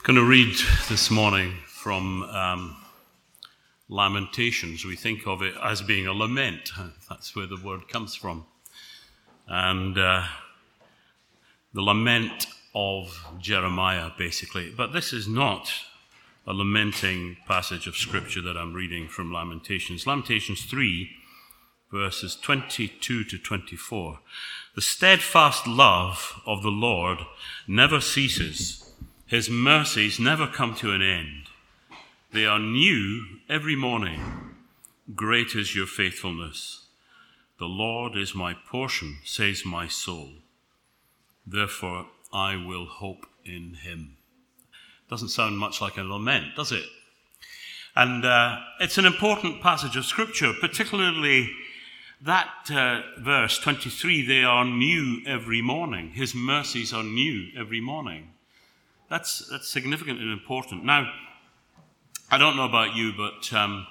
I'm going to read this morning from Lamentations. We think of it as being a lament. That's where the word comes from. And the lament of Jeremiah, basically. But this is not a lamenting passage of Scripture that I'm reading from Lamentations. Lamentations 3, verses 22 to 24. The steadfast love of the Lord never ceases. His mercies never come to an end. They are new every morning. Great is your faithfulness. The Lord is my portion, says my soul. Therefore, I will hope in him. Doesn't sound much like a lament, does it? And it's an important passage of Scripture, particularly that verse 23, they are new every morning. His mercies are new every morning. That's significant and important. Now, I don't know about you, but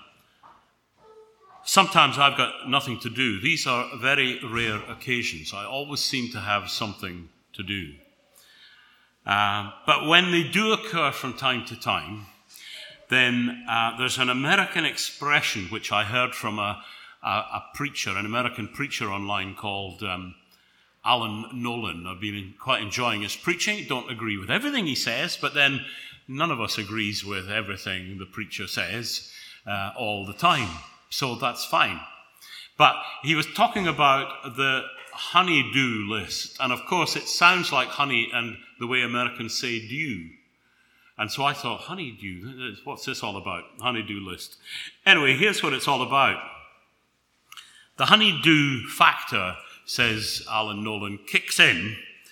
sometimes I've got nothing to do. These are very rare occasions. I always seem to have something to do. But when they do occur from time to time, then there's an American expression which I heard from a preacher, an American preacher online called Alan Nolan. I've been quite enjoying his preaching. Don't agree with everything he says, but then none of us agrees with everything the preacher says all the time. So that's fine. But he was talking about the honey-do list. And of course, it sounds like honey and the way Americans say dew. And so I thought, honey-do, what's this all about? Honey-do list. Anyway, here's what it's all about. The honey-do factor, says Alan Nolan, kicks in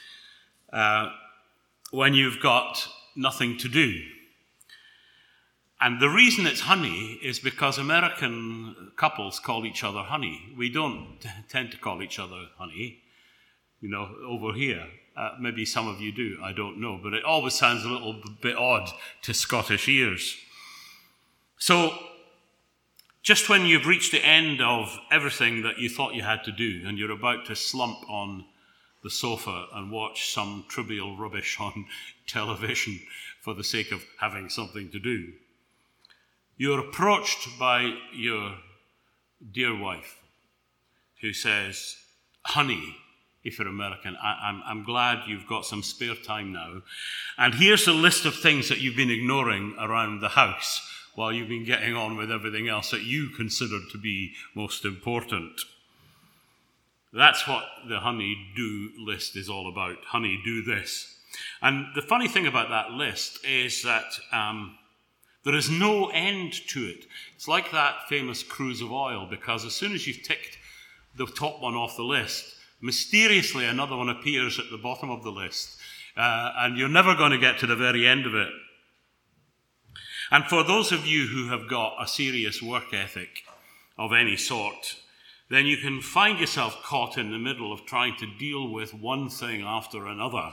when you've got nothing to do. And the reason it's honey is because American couples call each other honey. We don't tend to call each other honey, over here. Maybe some of you do, I don't know. But it always sounds a little bit odd to Scottish ears. So, just when you've reached the end of everything that you thought you had to do and you're about to slump on the sofa and watch some trivial rubbish on television for the sake of having something to do, you're approached by your dear wife who says, honey, if you're American, I'm glad you've got some spare time now. And here's a list of things that you've been ignoring around the house while you've been getting on with everything else that you considered to be most important. That's what the honey-do list is all about. Honey, do this. And the funny thing about that list is that there is no end to it. It's like that famous cruise of oil, because as soon as you've ticked the top one off the list, mysteriously another one appears at the bottom of the list. And you're never going to get to the very end of it. And for those of you who have got a serious work ethic of any sort, then you can find yourself caught in the middle of trying to deal with one thing after another.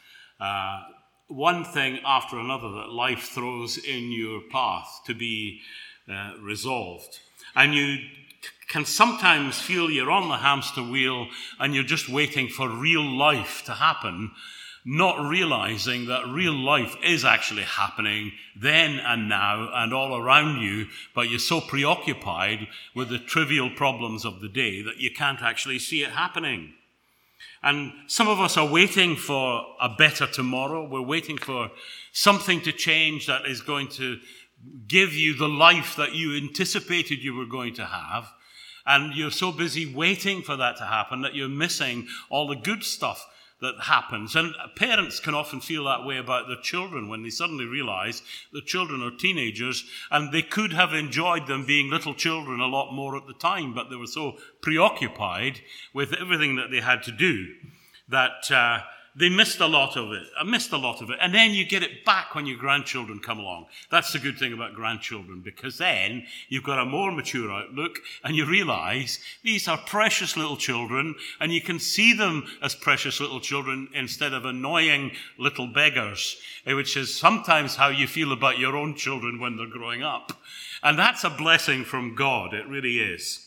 One thing after another that life throws in your path to be resolved. And you can sometimes feel you're on the hamster wheel and you're just waiting for real life to happen, not realizing that real life is actually happening then and now and all around you, but you're so preoccupied with the trivial problems of the day that you can't actually see it happening. And some of us are waiting for a better tomorrow. We're waiting for something to change that is going to give you the life that you anticipated you were going to have. And you're so busy waiting for that to happen that you're missing all the good stuff that happens. And parents can often feel that way about their children when they suddenly realize the children are teenagers and they could have enjoyed them being little children a lot more at the time, but they were so preoccupied with everything that they had to do that they missed a lot of it. And then you get it back when your grandchildren come along. That's the good thing about grandchildren, because then you've got a more mature outlook and you realize these are precious little children and you can see them as precious little children instead of annoying little beggars, which is sometimes how you feel about your own children when they're growing up. And that's a blessing from God. It really is.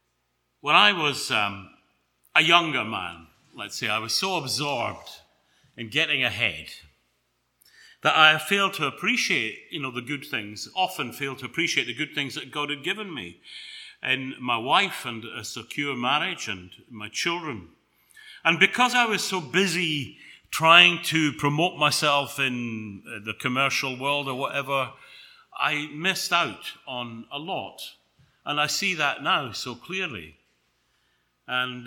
When I was a younger man, let's say, I was so absorbed in getting ahead, that I failed to appreciate, the good things, often failed to appreciate the good things that God had given me in my wife and a secure marriage and my children. And because I was so busy trying to promote myself in the commercial world or whatever, I missed out on a lot. And I see that now so clearly. And,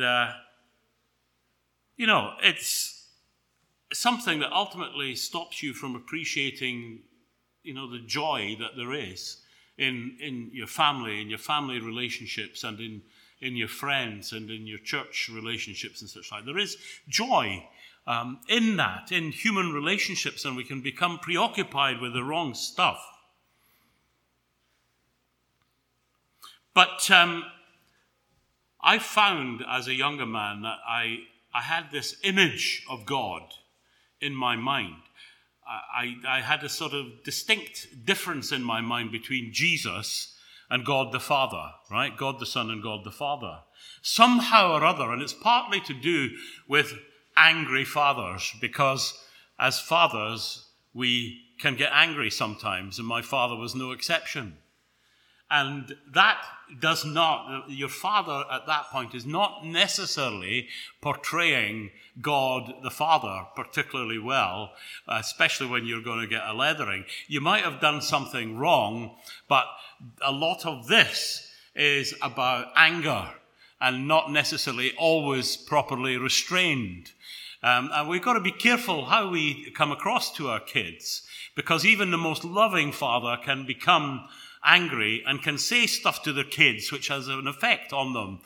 it's something that ultimately stops you from appreciating, the joy that there is in your family relationships, and in your friends and in your church relationships and such like. There is joy in that, in human relationships, and we can become preoccupied with the wrong stuff. But I found as a younger man that I had this image of God in my mind. I had a sort of distinct difference in my mind between Jesus and God the Father, right? God the Son and God the Father. Somehow or other, and it's partly to do with angry fathers, because as fathers, we can get angry sometimes, and my father was no exception. And that your father at that point is not necessarily portraying God the Father particularly well, especially when you're going to get a leathering. You might have done something wrong, but a lot of this is about anger and not necessarily always properly restrained. And we've got to be careful how we come across to our kids, because even the most loving father can become angry and can say stuff to their kids which has an effect on them,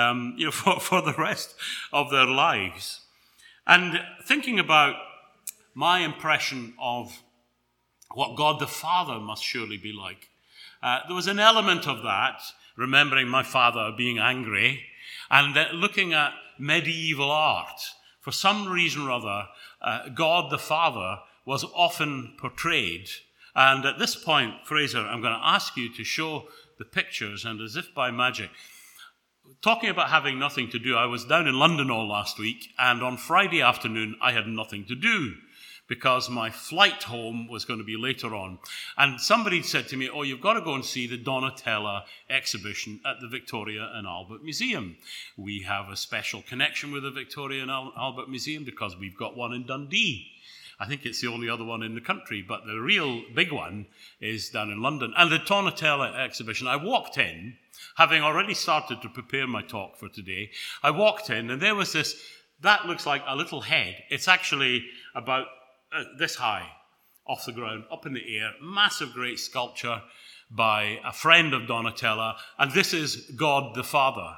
for the rest of their lives. And thinking about my impression of what God the Father must surely be like, there was an element of that, remembering my father being angry, and looking at medieval art. For some reason or other, God the Father was often portrayed. And at this point, Fraser, I'm going to ask you to show the pictures, and as if by magic, talking about having nothing to do, I was down in London all last week, and on Friday afternoon, I had nothing to do because my flight home was going to be later on. And somebody said to me, you've got to go and see the Donatella exhibition at the Victoria and Albert Museum. We have a special connection with the Victoria and Albert Museum because we've got one in Dundee. I think it's the only other one in the country, but the real big one is down in London. And the Donatella exhibition, I walked in, having already started to prepare my talk for today. I walked in, and there was this, that looks like a little head. It's actually about this high off the ground, up in the air, massive great sculpture by a friend of Donatella, and this is God the Father.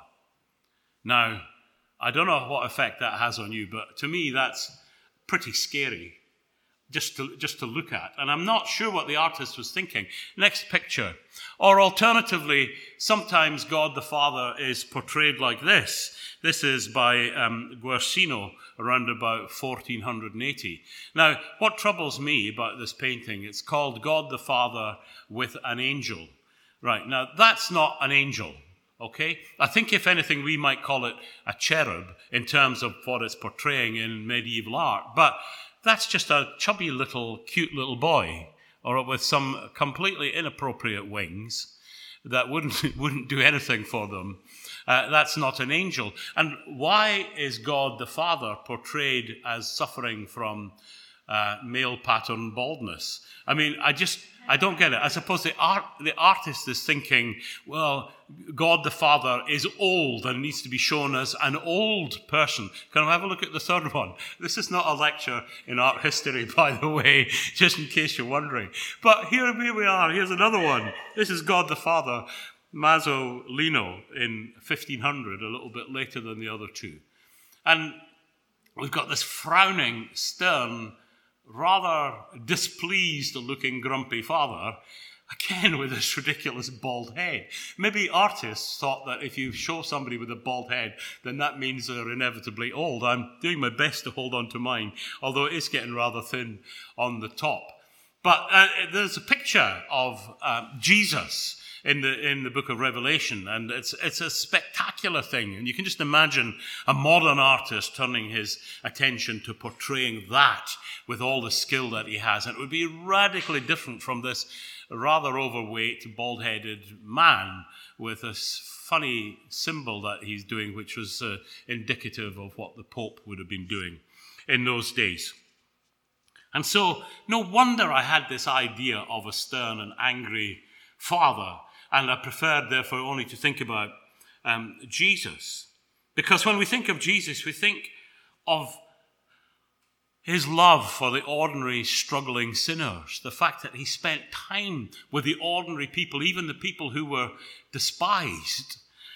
Now, I don't know what effect that has on you, but to me that's pretty scary. Just to look at. And I'm not sure what the artist was thinking. Next picture. Or alternatively, sometimes God the Father is portrayed like this. This is by Guercino around about 1480. Now, what troubles me about this painting, it's called God the Father with an angel. Right, now that's not an angel. Okay? I think if anything we might call it a cherub in terms of what it's portraying in medieval art. But that's just a chubby little, cute little boy, or with some completely inappropriate wings that wouldn't do anything for them. That's not an angel. And why is God the Father portrayed as suffering from male pattern baldness? I mean, I don't get it. I suppose the artist is thinking, well, God the Father is old and needs to be shown as an old person. Can I have a look at the third one? This is not a lecture in art history, by the way, just in case you're wondering. But here we are. Here's another one. This is God the Father, Masolino, in 1500, a little bit later than the other two. And we've got this frowning, stern, rather displeased-looking grumpy father, again with this ridiculous bald head. Maybe artists thought that if you show somebody with a bald head, then that means they're inevitably old. I'm doing my best to hold on to mine, although it is getting rather thin on the top. But there's a picture of Jesus in the book of Revelation, and it's a spectacular thing. And you can just imagine a modern artist turning his attention to portraying that with all the skill that he has. And it would be radically different from this rather overweight, bald-headed man with a funny symbol that he's doing, which was indicative of what the Pope would have been doing in those days. And so, no wonder I had this idea of a stern and angry father, and I preferred, therefore, only to think about Jesus. Because when we think of Jesus, we think of his love for the ordinary, struggling sinners, the fact that he spent time with the ordinary people, even the people who were despised.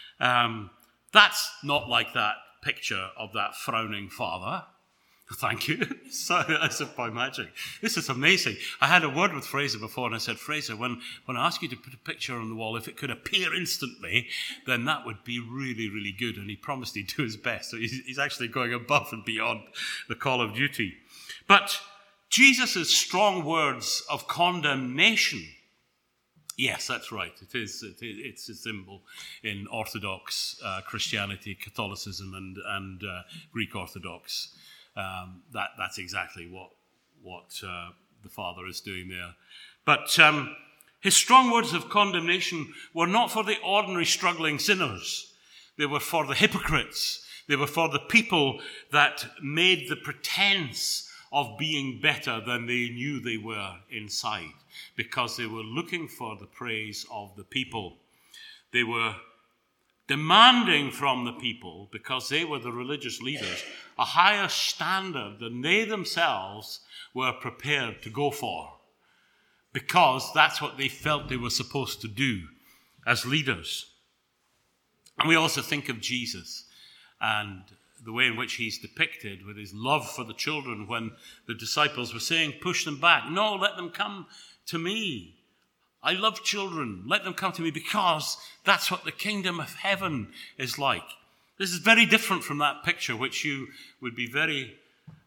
That's not like that picture of that frowning father. Thank you. That's by magic. This is amazing. I had a word with Fraser before, and I said, Fraser, when I ask you to put a picture on the wall, if it could appear instantly, then that would be really, really good. And he promised he'd do his best. So he's actually going above and beyond the call of duty. But Jesus' strong words of condemnation, yes, that's right. It's a symbol in Orthodox Christianity, Catholicism, and Greek Orthodox. That's exactly what the Father is doing there. But his strong words of condemnation were not for the ordinary struggling sinners. They were for the hypocrites. They were for the people that made the pretense of being better than they knew they were inside, because they were looking for the praise of the people. They were demanding from the people, because they were the religious leaders, a higher standard than they themselves were prepared to go for, because that's what they felt they were supposed to do as leaders. And we also think of Jesus and the way in which he's depicted with his love for the children when the disciples were saying, push them back. No, let them come to me. I love children. Let them come to me, because that's what the kingdom of heaven is like. This is very different from that picture, which you would be very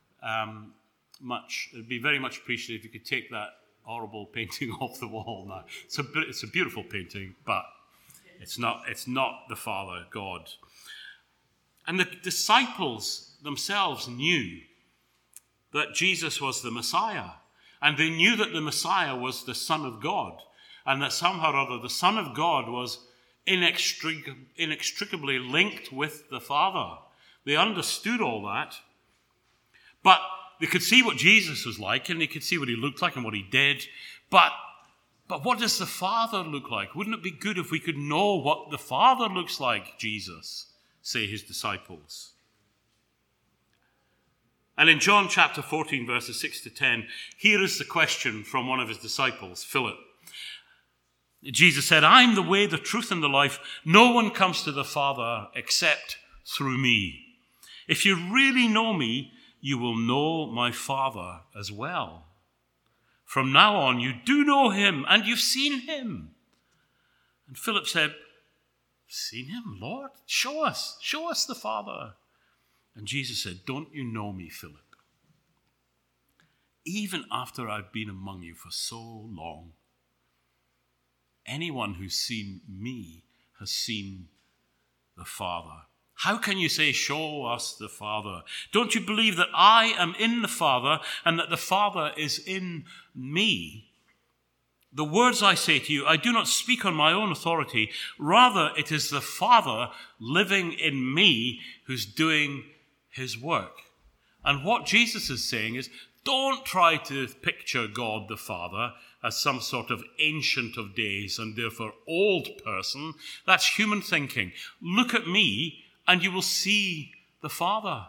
much appreciated if you could take that horrible painting off the wall now. It's a beautiful painting, but it's not the Father, God. And the disciples themselves knew that Jesus was the Messiah, and they knew that the Messiah was the Son of God, and that somehow or other the Son of God was inextricably linked with the Father. They understood all that, but they could see what Jesus was like, and they could see what he looked like and what he did, but what does the Father look like? Wouldn't it be good if we could know what the Father looks like, Jesus? Say his disciples. And in John chapter 14, verses 6 to 10, here is the question from one of his disciples, Philip. Jesus said, I'm the way, the truth, and the life. No one comes to the Father except through me. If you really know me, you will know my Father as well. From now on, you do know him, and you've seen him. And Philip said, seen him, Lord? Show us the Father. And Jesus said, don't you know me, Philip? Even after I've been among you for so long, anyone who's seen me has seen the Father. How can you say, show us the Father? Don't you believe that I am in the Father and that the Father is in me? The words I say to you, I do not speak on my own authority. Rather, it is the Father living in me who's doing his work. And what Jesus is saying is, don't try to picture God the Father as some sort of ancient of days and therefore old person. That's human thinking. Look at me and you will see the Father.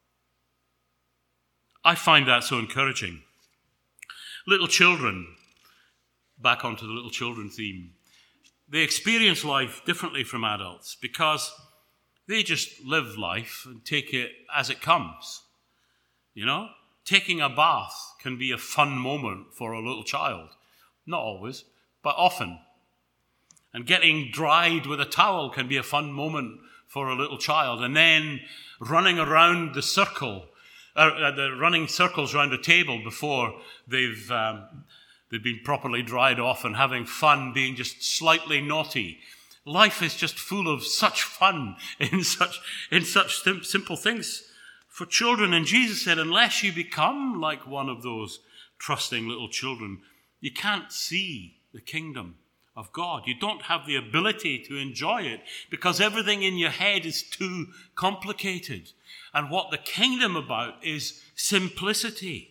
I find that so encouraging. Little children, back onto the little children theme, they experience life differently from adults because they just live life and take it as it comes. You know, taking a bath can be a fun moment for a little child. Not always, but often. And getting dried with a towel can be a fun moment for a little child. And then running around the circle, running circles around a table before they've They've been properly dried off and having fun, being just slightly naughty. Life is just full of such fun in such simple things for children. And Jesus said, unless you become like one of those trusting little children, you can't see the kingdom of God. You don't have the ability to enjoy it because everything in your head is too complicated. And what the kingdom about is simplicity.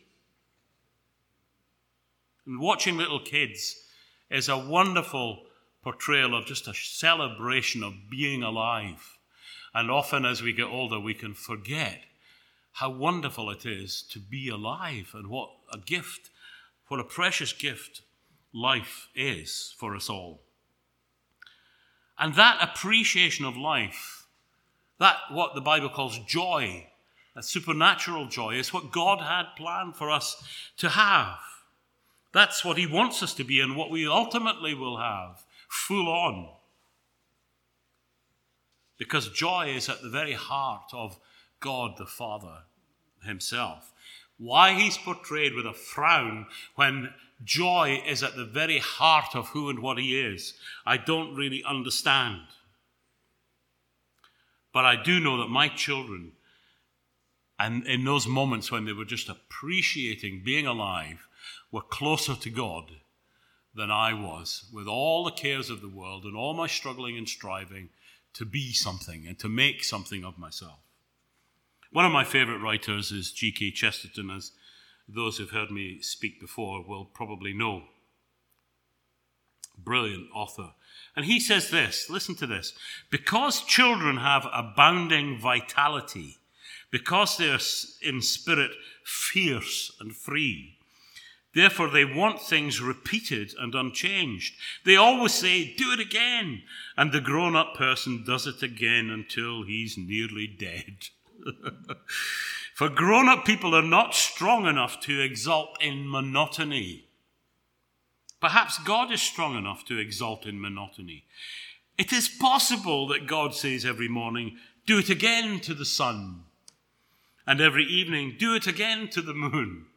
And watching little kids is a wonderful portrayal of just a celebration of being alive. And often as we get older, we can forget how wonderful it is to be alive and what a gift, what a precious gift life is for us all. And that appreciation of life, that what the Bible calls joy, that supernatural joy, is what God had planned for us to have. That's what he wants us to be and what we ultimately will have, full on. Because joy is at the very heart of God the Father himself. Why he's portrayed with a frown when joy is at the very heart of who and what he is, I don't really understand. But I do know that my children, and in those moments when they were just appreciating being alive, were closer to God than I was, with all the cares of the world and all my struggling and striving to be something and to make something of myself. One of my favorite writers is G.K. Chesterton, as those who've heard me speak before will probably know. Brilliant author. And he says this, listen to this: because children have abounding vitality, because they're in spirit fierce and free, therefore they want things repeated and unchanged. They always say, do it again. And the grown-up person does it again until he's nearly dead. For grown-up people are not strong enough to exult in monotony. Perhaps God is strong enough to exult in monotony. It is possible that God says every morning, do it again to the sun. And every evening, do it again to the moon.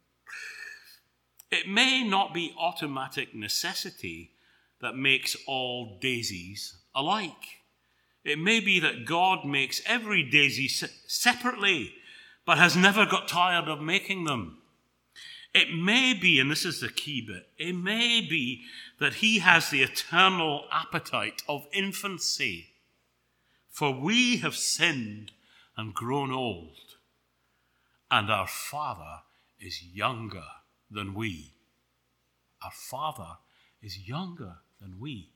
It may not be automatic necessity that makes all daisies alike. It may be that God makes every daisy separately, but has never got tired of making them. It may be, and this is the key bit, it may be that he has the eternal appetite of infancy. For we have sinned and grown old, and our Father is younger than we. Our Father is younger than we.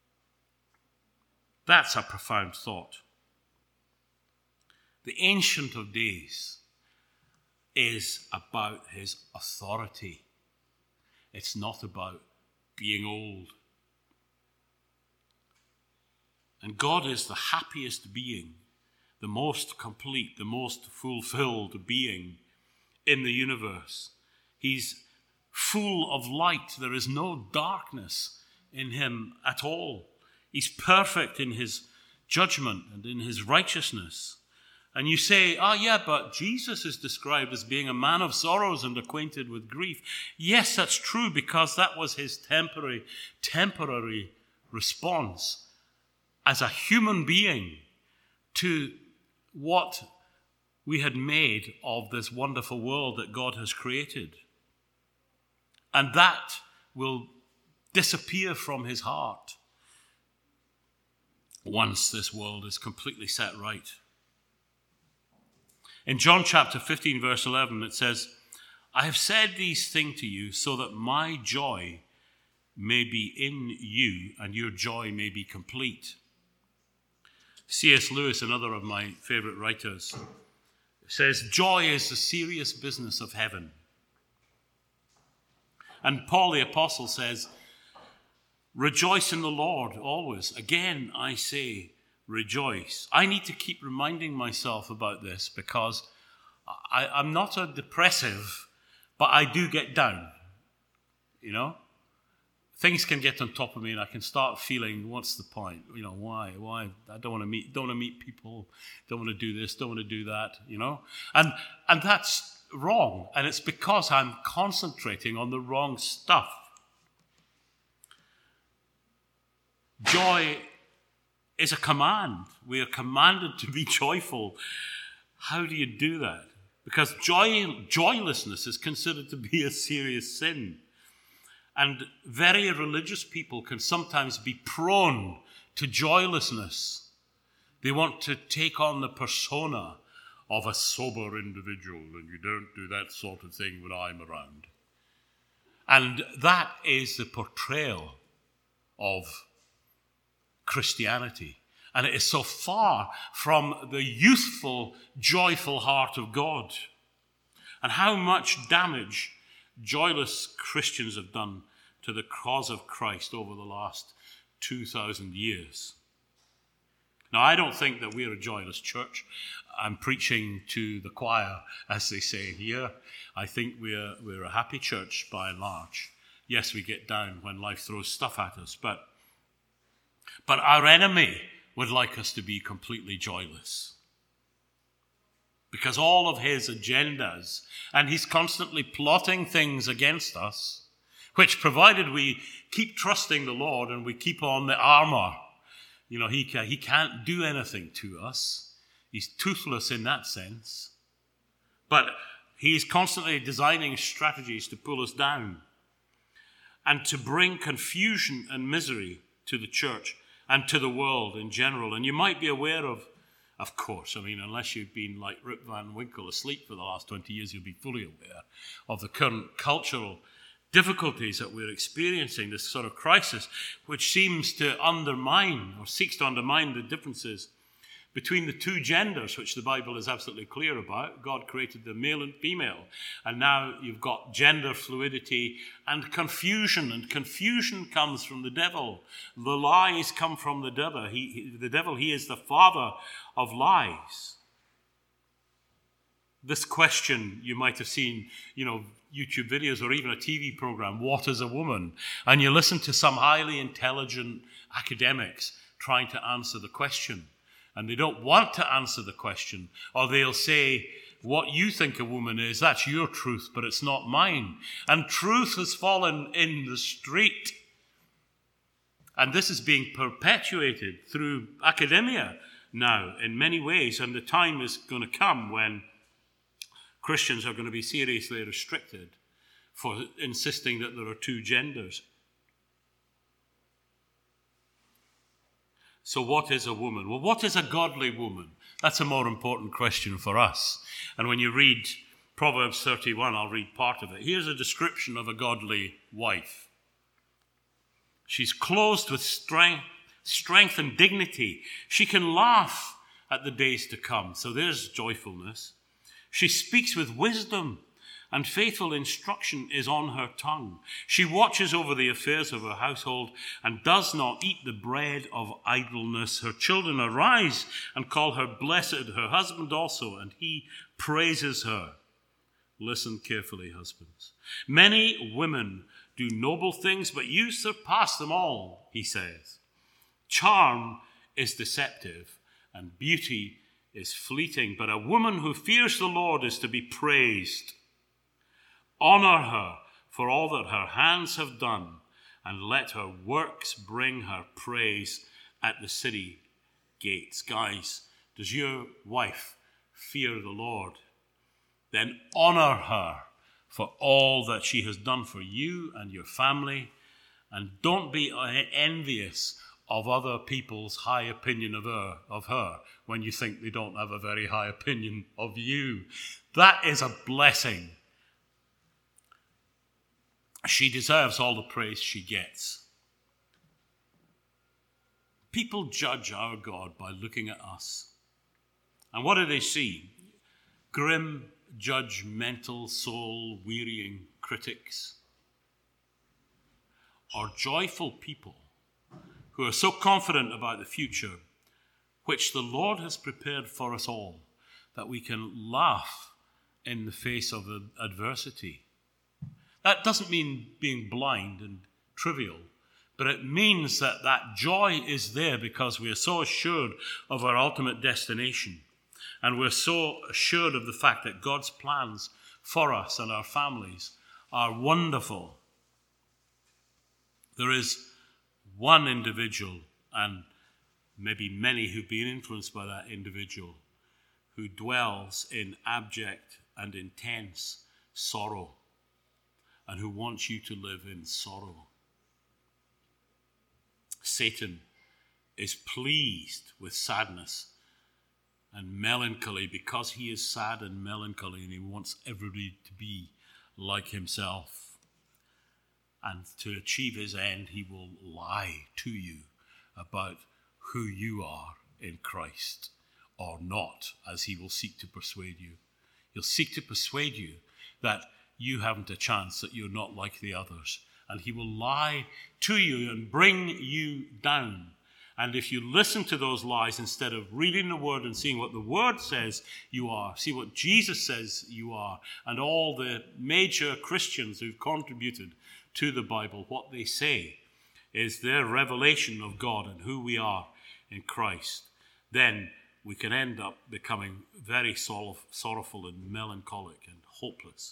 That's a profound thought. The Ancient of Days is about his authority. It's not about being old. And God is the happiest being, the most complete, the most fulfilled being in the universe. He's full of light. There is no darkness in him at all. He's perfect in his judgment and in his righteousness. And you say, but Jesus is described as being a man of sorrows and acquainted with grief. Yes, that's true, because that was his temporary response as a human being to what we had made of this wonderful world that God has created. And that will disappear from his heart once this world is completely set right. In John chapter 15, verse 11, it says, I have said these things to you so that my joy may be in you and your joy may be complete. C.S. Lewis, another of my favorite writers, says, joy is the serious business of heaven. And Paul the Apostle says, rejoice in the Lord always. Again, I say, rejoice. I need to keep reminding myself about this because I'm not a depressive, but I do get down. You know? Things can get on top of me and I can start feeling, what's the point? You know, why? I don't want to meet people, don't want to do this, don't want to do that, you know? And that's wrong, and it's because I'm concentrating on the wrong stuff. Joy is a command. We are commanded to be joyful. How do you do that? Because joylessness is considered to be a serious sin. And very religious people can sometimes be prone to joylessness. They want to take on the persona of a sober individual, and you don't do that sort of thing when I'm around. And that is the portrayal of Christianity. And it is so far from the youthful, joyful heart of God. And how much damage joyless Christians have done to the cause of Christ over the last 2,000 years. Now, I don't think that we're a joyless church. I'm preaching to the choir, as they say here. I think we're a happy church by and large. Yes, we get down when life throws stuff at us, but our enemy would like us to be completely joyless. Because all of his agendas, and he's constantly plotting things against us, which, provided we keep trusting the Lord and we keep on the armor, he can't do anything to us. He's toothless in that sense. But he's constantly designing strategies to pull us down and to bring confusion and misery to the church and to the world in general. And you might be aware of course, unless you've been like Rip Van Winkle asleep for the last 20 years, you'll be fully aware of the current cultural difficulties that we're experiencing, this sort of crisis, which seems to undermine or seeks to undermine the differences between the two genders, which the Bible is absolutely clear about. God created the male and female, and now you've got gender fluidity and confusion comes from the devil. The lies come from the devil. He is the father of lies. This question, you might have seen, YouTube videos or even a TV program, What is a Woman? And you listen to some highly intelligent academics trying to answer the question. And they don't want to answer the question. Or they'll say, what you think a woman is, that's your truth, but it's not mine. And truth has fallen in the street. And this is being perpetuated through academia now in many ways. And the time is going to come when Christians are going to be seriously restricted for insisting that there are two genders. So what is a woman? Well, what is a godly woman? That's a more important question for us. And when you read Proverbs 31, I'll read part of it. Here's a description of a godly wife. She's clothed with strength and dignity. She can laugh at the days to come. So there's joyfulness. She speaks with wisdom, and faithful instruction is on her tongue. She watches over the affairs of her household and does not eat the bread of idleness. Her children arise and call her blessed, her husband also, and he praises her. Listen carefully, husbands. Many women do noble things, but you surpass them all, he says. Charm is deceptive, and beauty is fleeting, but a woman who fears the Lord is to be praised. Honor her for all that her hands have done, and let her works bring her praise at the city gates. Guys, does your wife fear the Lord? Then honor her for all that she has done for you and your family, and don't be envious of other people's high opinion of her when you think they don't have a very high opinion of you. That is a blessing. She deserves all the praise she gets. People judge our God by looking at us. And what do they see? Grim, judgmental, soul-wearying critics. Or joyful people who are so confident about the future, which the Lord has prepared for us all, that we can laugh in the face of adversity. That doesn't mean being blind and trivial, but it means that joy is there because we are so assured of our ultimate destination, and we're so assured of the fact that God's plans for us and our families are wonderful. There is one individual, and maybe many who've been influenced by that individual, who dwells in abject and intense sorrow and who wants you to live in sorrow. Satan is pleased with sadness and melancholy because he is sad and melancholy, and he wants everybody to be like himself. And to achieve his end, he will lie to you about who you are in Christ or not, as he will seek to persuade you. He'll seek to persuade you that you haven't a chance, that you're not like the others. And he will lie to you and bring you down. And if you listen to those lies instead of reading the Word and seeing what the Word says you are, see what Jesus says you are, and all the major Christians who've contributed to the Bible, what they say is their revelation of God and who we are in Christ, then we can end up becoming very sorrowful and melancholic and hopeless.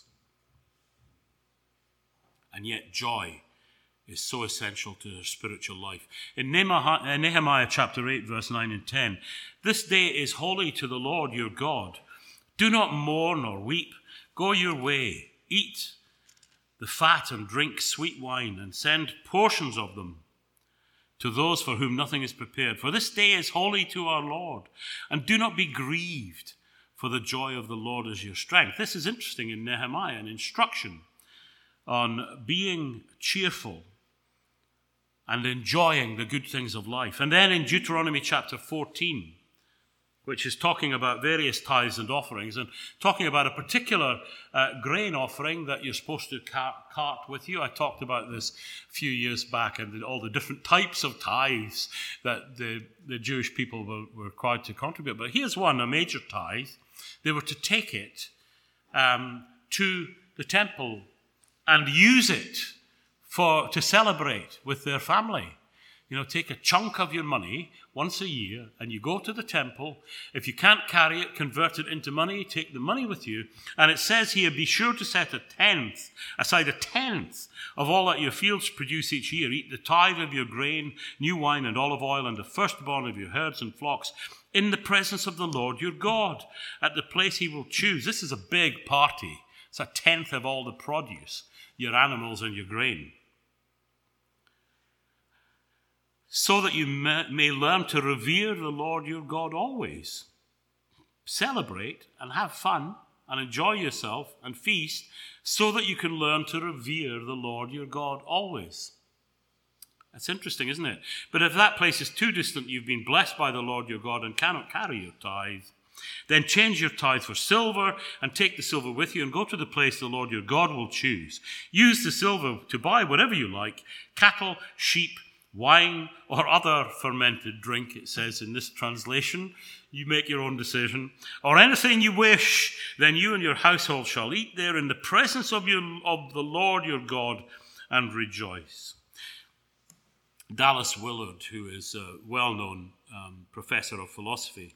And yet joy is so essential to their spiritual life. In Nehemiah chapter 8, verse 9 and 10, "This day is holy to the Lord your God. Do not mourn or weep. Go your way. Eat the fat and drink sweet wine, and send portions of them to those for whom nothing is prepared. For this day is holy to our Lord. And do not be grieved, for the joy of the Lord is your strength." This is interesting in Nehemiah, an instruction on being cheerful and enjoying the good things of life. And then in Deuteronomy chapter 14, which is talking about various tithes and offerings, and talking about a particular grain offering that you're supposed to cart with you. I talked about this a few years back, and all the different types of tithes that the Jewish people were required to contribute. But here's one, a major tithe. They were to take it to the temple and use it to celebrate with their family. Take a chunk of your money once a year and you go to the temple. If you can't carry it, convert it into money, take the money with you. And it says here, be sure to set aside a tenth of all that your fields produce each year. Eat the tithe of your grain, new wine and olive oil, and the firstborn of your herds and flocks in the presence of the Lord your God at the place he will choose. This is a big party. It's a tenth of all the produce, your animals and your grain. So that you may learn to revere the Lord your God always. Celebrate and have fun and enjoy yourself and feast so that you can learn to revere the Lord your God always. That's interesting, isn't it? But if that place is too distant, you've been blessed by the Lord your God and cannot carry your tithe, then change your tithe for silver and take the silver with you and go to the place the Lord your God will choose. Use the silver to buy whatever you like, cattle, sheep, wine, or other fermented drink, it says in this translation. You make your own decision. Or anything you wish, then you and your household shall eat there in the presence of the Lord your God and rejoice. Dallas Willard, who is a well-known professor of philosophy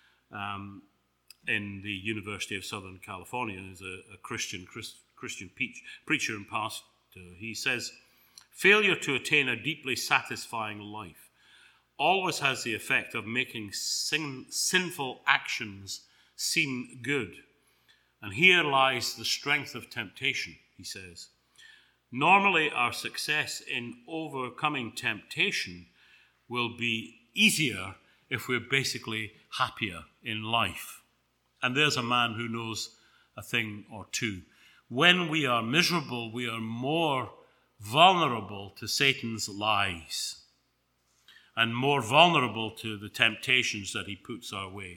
in the University of Southern California, is a Christian preacher and pastor. He says, "Failure to attain a deeply satisfying life always has the effect of making sinful actions seem good. And here lies the strength of temptation," he says. "Normally, our success in overcoming temptation will be easier if we're basically happier in life." And there's a man who knows a thing or two. When we are miserable, we are more vulnerable to Satan's lies and more vulnerable to the temptations that he puts our way.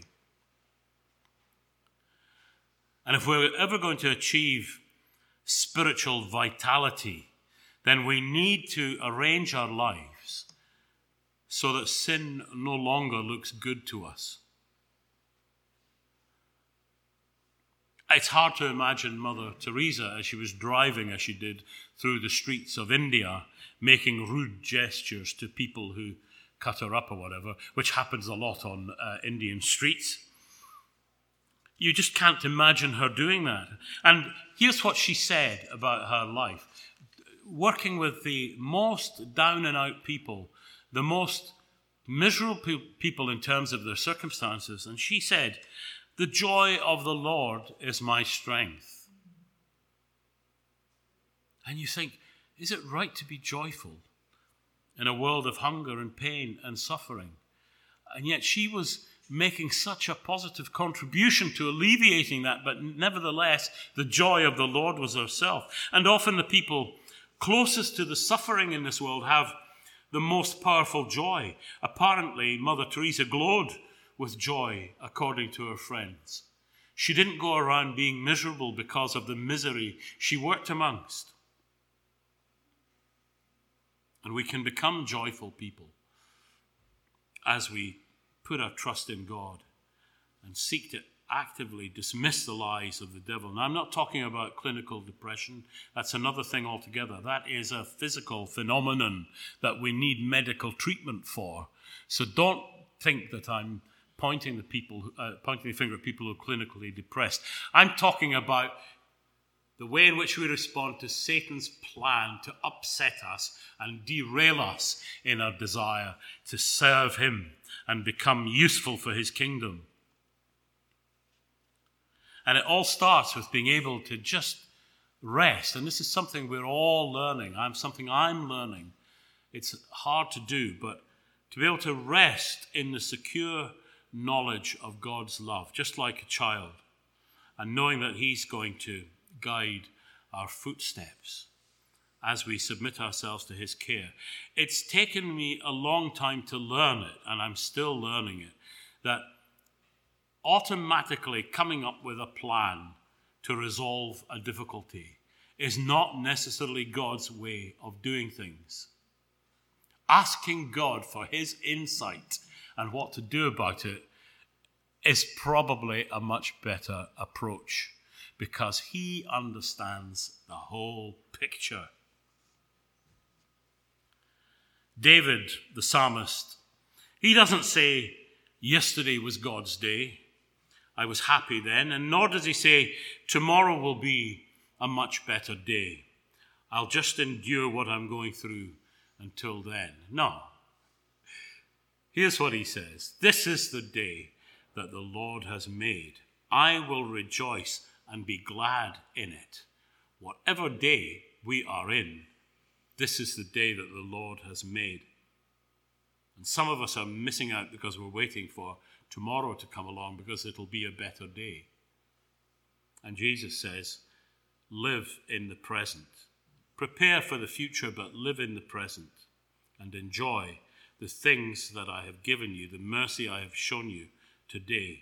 And if we're ever going to achieve spiritual vitality, then we need to arrange our lives so that sin no longer looks good to us. It's hard to imagine Mother Teresa as she was driving, as she did, through the streets of India, making rude gestures to people who cut her up or whatever, which happens a lot on Indian streets. You just can't imagine her doing that. And here's what she said about her life. Working with the most down and out people, the most miserable people in terms of their circumstances. And she said, "The joy of the Lord is my strength." And you think, is it right to be joyful in a world of hunger and pain and suffering? And yet she was making such a positive contribution to alleviating that, but nevertheless, the joy of the Lord was herself. And often the people closest to the suffering in this world have the most powerful joy. Apparently, Mother Teresa glowed with joy, according to her friends. She didn't go around being miserable because of the misery she worked amongst. And we can become joyful people as we put our trust in God and seek to actively dismiss the lies of the devil. Now, I'm not talking about clinical depression. That's another thing altogether. That is a physical phenomenon that we need medical treatment for. So don't think that I'm pointing the finger at people who are clinically depressed. I'm talking about the way in which we respond to Satan's plan to upset us and derail us in our desire to serve him and become useful for his kingdom. And it all starts with being able to just rest. And this is something we're all learning. Something I'm learning. It's hard to do, but to be able to rest in the secure knowledge of God's love, just like a child, and knowing that he's going to guide our footsteps as we submit ourselves to his care. It's taken me a long time to learn it, and I'm still learning it, that automatically coming up with a plan to resolve a difficulty is not necessarily God's way of doing things. Asking God for his insight and what to do about it is probably a much better approach, because he understands the whole picture. David, the psalmist, he doesn't say, yesterday was God's day, I was happy then, and nor does he say, tomorrow will be a much better day. I'll just endure what I'm going through until then. No. Here's what he says. This is the day that the Lord has made. I will rejoice and be glad in it. Whatever day we are in, this is the day that the Lord has made. And some of us are missing out because we're waiting for tomorrow to come along because it'll be a better day. And Jesus says, live in the present. Prepare for the future, but live in the present and enjoy the things that I have given you, the mercy I have shown you today.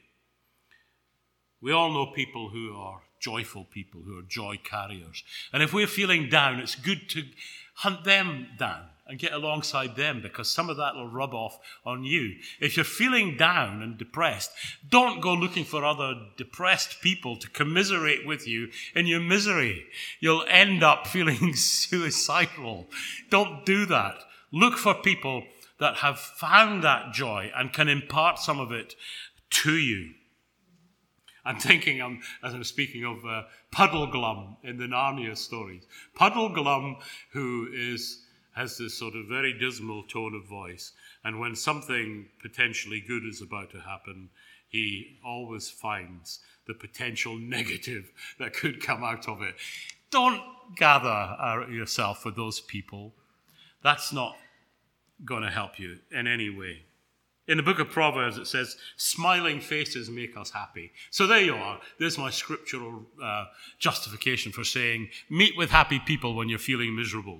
We all know people who are joyful people, who are joy carriers. And if we're feeling down, it's good to hunt them down and get alongside them, because some of that will rub off on you. If you're feeling down and depressed, don't go looking for other depressed people to commiserate with you in your misery. You'll end up feeling suicidal. Don't do that. Look for people that have found that joy and can impart some of it to you. I'm thinking, as I'm speaking of Puddleglum in the Narnia stories. Puddleglum, who has this sort of very dismal tone of voice, and when something potentially good is about to happen, he always finds the potential negative that could come out of it. Don't gather yourself with those people. That's not going to help you in any way. In the book of Proverbs, it says, smiling faces make us happy. So there you are. There's my scriptural justification for saying, meet with happy people when you're feeling miserable.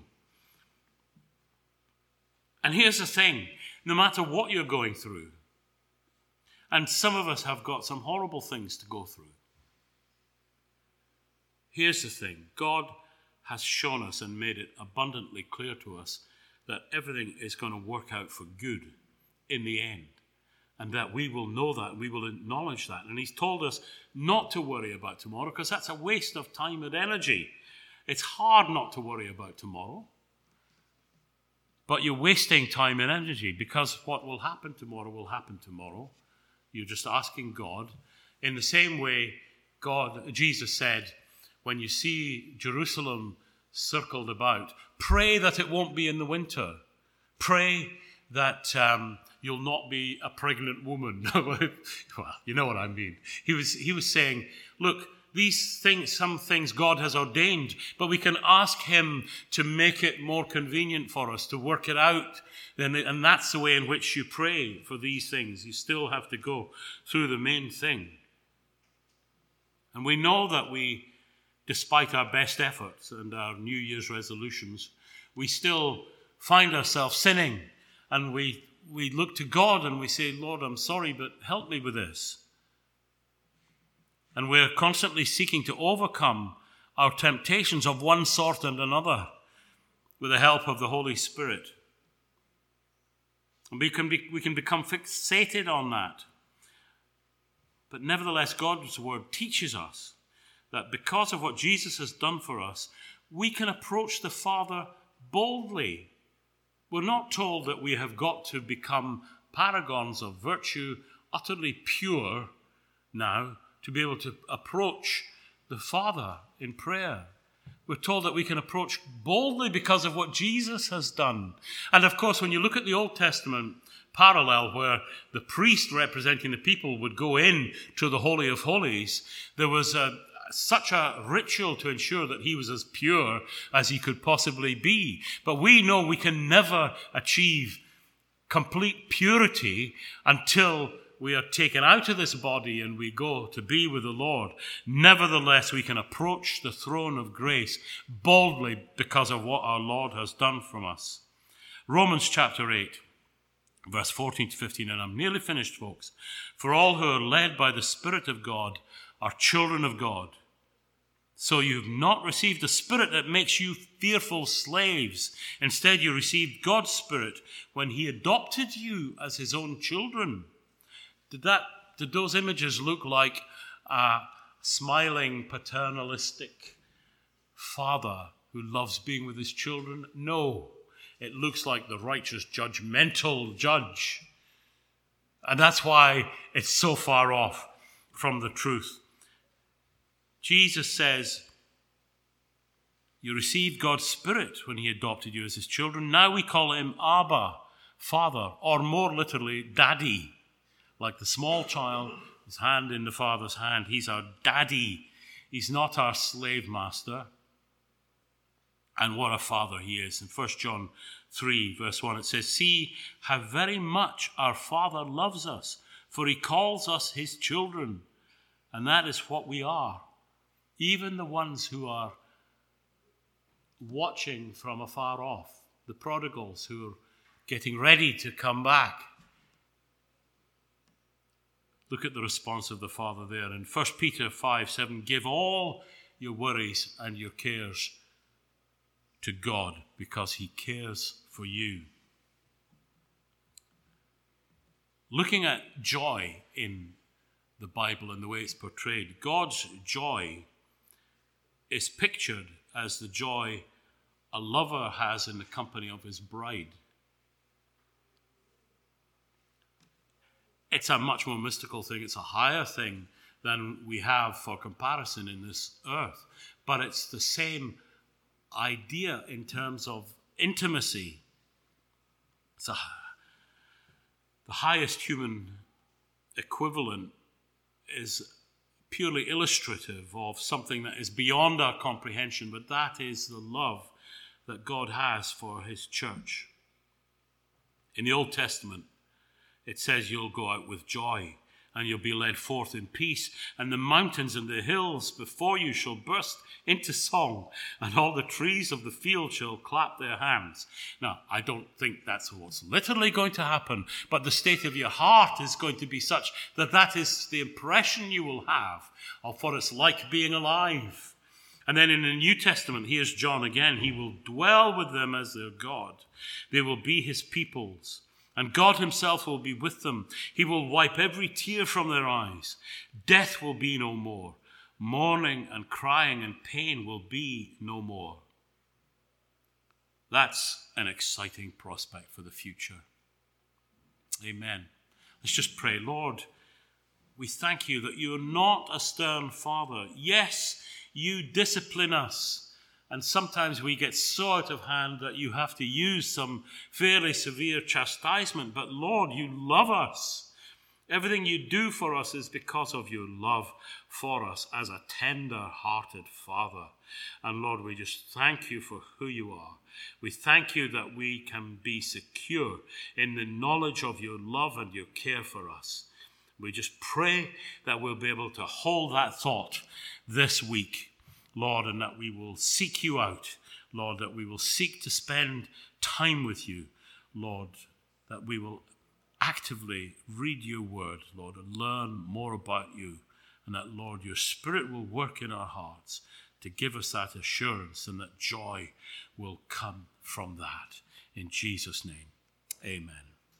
And here's the thing, no matter what you're going through, and some of us have got some horrible things to go through. Here's the thing, God has shown us and made it abundantly clear to us that everything is going to work out for good in the end. And that we will know that, we will acknowledge that. And he's told us not to worry about tomorrow, because that's a waste of time and energy. It's hard not to worry about tomorrow. But you're wasting time and energy, because what will happen tomorrow will happen tomorrow. You're just asking God In the same way, Jesus said, when you see Jerusalem circled about, pray that it won't be in the winter. Pray that you'll not be a pregnant woman. Well, you know what I mean. He was saying, look, these things, some things God has ordained, but we can ask him to make it more convenient for us, to work it out. And that's the way in which you pray for these things. You still have to go through the main thing. And we know that despite our best efforts and our New Year's resolutions, we still find ourselves sinning. And we look to God and we say, Lord, I'm sorry, but help me with this. And we're constantly seeking to overcome our temptations of one sort and another with the help of the Holy Spirit. And we can become fixated on that. But nevertheless, God's word teaches us that because of what Jesus has done for us, we can approach the Father boldly. We're not told that we have got to become paragons of virtue, utterly pure now, to be able to approach the Father in prayer. We're told that we can approach boldly because of what Jesus has done. And of course, when you look at the Old Testament parallel where the priest representing the people would go in to the Holy of Holies, there was such a ritual to ensure that he was as pure as he could possibly be. But we know we can never achieve complete purity until we are taken out of this body and we go to be with the Lord. Nevertheless, we can approach the throne of grace boldly because of what our Lord has done from us. Romans chapter 8, verse 14 to 15, and I'm nearly finished, folks. For all who are led by the Spirit of God are children of God. So you've not received the spirit that makes you fearful slaves. Instead, you received God's Spirit when he adopted you as his own children. Did those images look like a smiling, paternalistic father who loves being with his children? No. It looks like the righteous, judgmental judge. And that's why it's so far off from the truth. Jesus says, you received God's Spirit when he adopted you as his children. Now we call him Abba, Father, or more literally, Daddy. Like the small child, his hand in the Father's hand. He's our daddy. He's not our slave master. And what a father he is. In 1 John 3, verse 1, it says, see how very much our Father loves us, for he calls us his children. And that is what we are. Even the ones who are watching from afar off, the prodigals who are getting ready to come back. Look at the response of the Father there. In 1 Peter 5:7, give all your worries and your cares to God because he cares for you. Looking at joy in the Bible and the way it's portrayed, God's joy is pictured as the joy a lover has in the company of his bride. It's a much more mystical thing. It's a higher thing than we have for comparison in this earth. But it's the same idea in terms of intimacy. The highest human equivalent is purely illustrative of something that is beyond our comprehension, but that is the love that God has for his church. In the Old Testament, it says you'll go out with joy and you'll be led forth in peace, and the mountains and the hills before you shall burst into song, and all the trees of the field shall clap their hands. Now, I don't think that's what's literally going to happen, but the state of your heart is going to be such that that is the impression you will have of what it's like being alive. And then in the New Testament, here's John again. He will dwell with them as their God. They will be his peoples. And God himself will be with them. He will wipe every tear from their eyes. Death will be no more. Mourning and crying and pain will be no more. That's an exciting prospect for the future. Amen. Let's just pray. Lord, We thank you that you're not a stern father. Yes, you discipline us. And sometimes we get so out of hand that you have to use some fairly severe chastisement. But Lord, you love us. Everything you do for us is because of your love for us as a tender-hearted Father. And Lord, we just thank you for who you are. We thank you that we can be secure in the knowledge of your love and your care for us. We just pray that we'll be able to hold that thought this week, Lord, and that we will seek you out, Lord, that we will seek to spend time with you, Lord, that we will actively read your word, Lord, and learn more about you, and that, Lord, your Spirit will work in our hearts to give us that assurance, and that joy will come from that. In Jesus' name, amen.